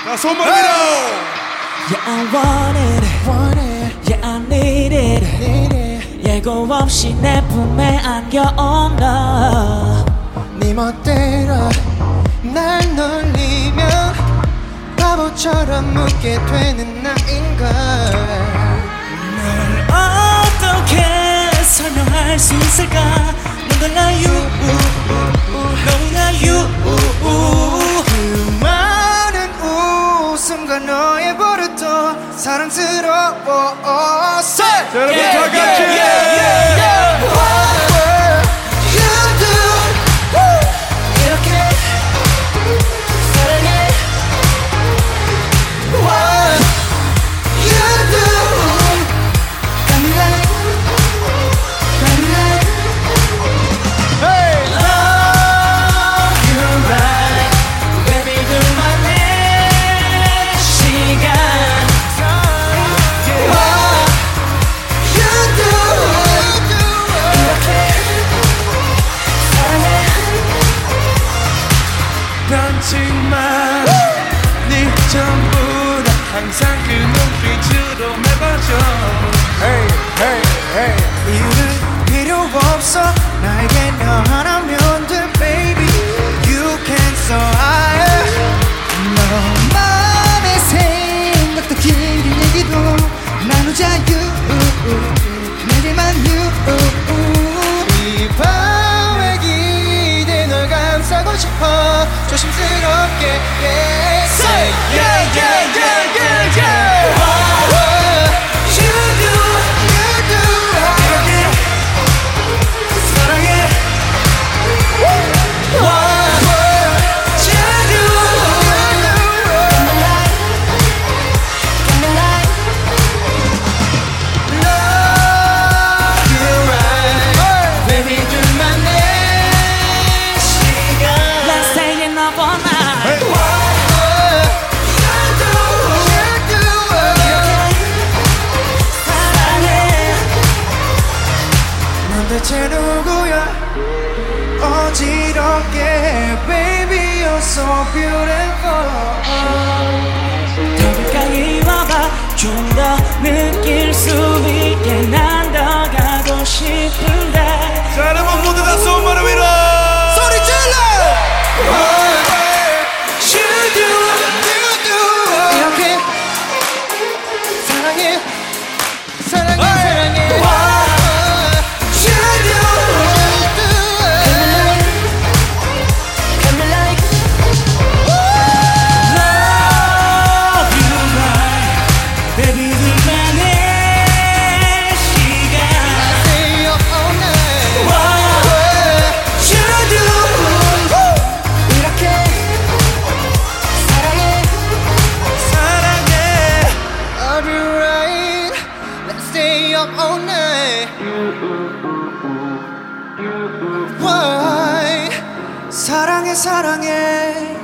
자, 손만 밀어. Yeah, I want it. Yeah, I need it. 예고 없이 내 품에 안겨온 너. 네 멋대로 날 놀리면 바보처럼 묻게 되는 나인걸. 널 어떻게 설명할 수 있을까? 넌 달라 you, 너무나 you. 그 많은 웃음과 너의 버릇도 사랑스러워. 자, 여러분 다 같이. You do 이렇게 사랑해. What you do got me like Hey. Love you right, baby 둘만의 시간. What you do 이렇게 사랑해. 변치만 네 전부 다 항상 그 눈빛으로 매봐줘. Hey, hey, hey. 이유는 필요 없어. 나에게 너 하나면 돼 baby. You can survive. 너 맘의 생각도 긴 얘기도 나누자 you. 내게만 you. 이 밤의 기대 널 감싸고 싶어. 조심스럽게 Say yeah yeah yeah yeah yeah. What you do 이렇게 사랑해. What you do got me like love you right, baby 둘만의 시간. Let's stay in the all night. 넌 대체 누구야? 어지럽게 baby you're so beautiful. 더 가까이 와봐. 좀 더 느낄 수 있게 난 더 가고 싶은데. 자, 여러분 모두 다 손만을 밀어. 소리 질러. What you do 이렇게 사랑해 사랑해 사랑해. What you do got me like Love you right, baby 둘만의 시간. stay up all night. What you do 이렇게 사랑해 사랑해. I'll be right. Let's stay up all night. Why? 사랑해 사랑해.